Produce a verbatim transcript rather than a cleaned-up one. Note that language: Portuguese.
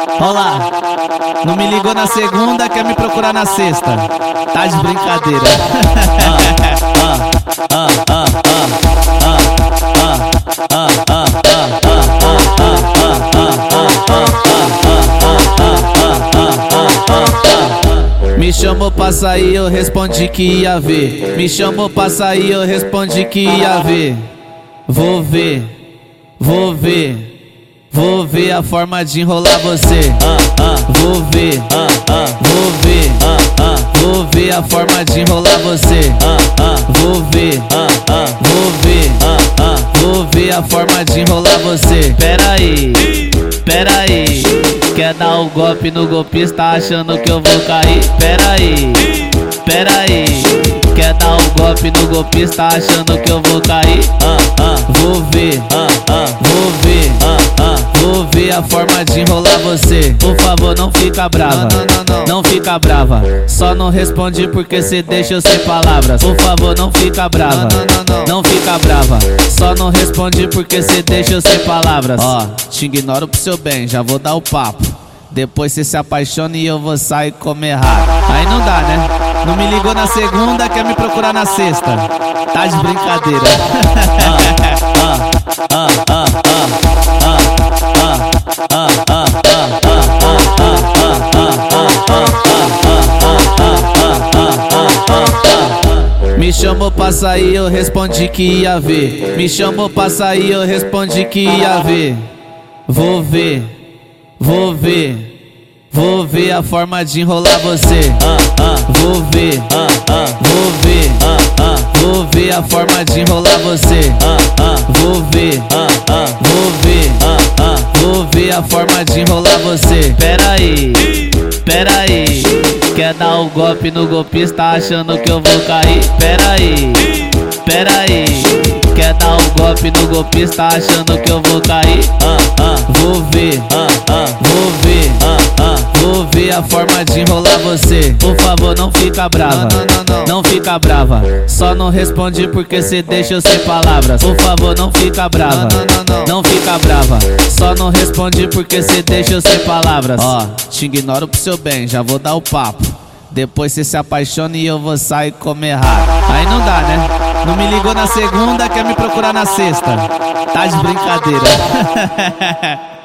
Ó lá, não me ligou na segunda, quer me procurar na sexta. Tá de brincadeira. Me chamou pra sair, eu respondi que ia ver. Me chamou pra sair, eu respondi que ia ver. Vou ver, vou ver, vou ver a forma de enrolar você. Vou ver, vou ver, vou ver a forma de enrolar você. Vou ver, vou ver, vou ver a forma de enrolar você. Pera aí, pera aí, quer dar o golpe no golpista achando que eu vou cair? Pera aí, pera aí, quer dar o golpe no golpista achando que eu vou cair? Vou ver, vou ver, vou ver a forma de enrolar você. Por favor, não fica brava, não fica brava. Só não responde porque cê deixa eu sem palavras. Por favor, não fica brava, não fica brava. Só não responde porque cê deixa eu sem palavras. Ó, te ignoro pro seu bem, já vou dar o papo. Depois cê se apaixona e eu vou sair comer rato. Aí não dá, né? Não me ligou na segunda, quer me procurar na sexta. Tá de brincadeira. Me chamou pra sair, eu respondi que ia ver. Me chamou pra sair, eu respondi que ia ver. Vou ver, vou ver, vou ver a forma de enrolar você. Vou ver, vou ver, vou ver a forma de enrolar você. Vou ver, vou ver, vou ver a forma de enrolar você. Pera aí, pera aí, quer dar o golpe no golpista achando que eu vou cair? Pera aí, pera aí, quer dar o golpe no golpista achando que eu vou cair? Vou ver, vou ver, vou ver a forma de enrolar você. Por favor, não fica brava, não fica brava. Só não responde porque cê deixa eu sem palavras. Por favor, não fica brava, não fica brava. Só não responde porque cê deixa eu sem palavras. Ó, te ignoro pro seu bem, já vou dar o papo. Depois cê se apaixona e eu vou sair comer rato. Aí não dá, né? Não me ligou na segunda, quer me procurar na sexta. Tá de brincadeira.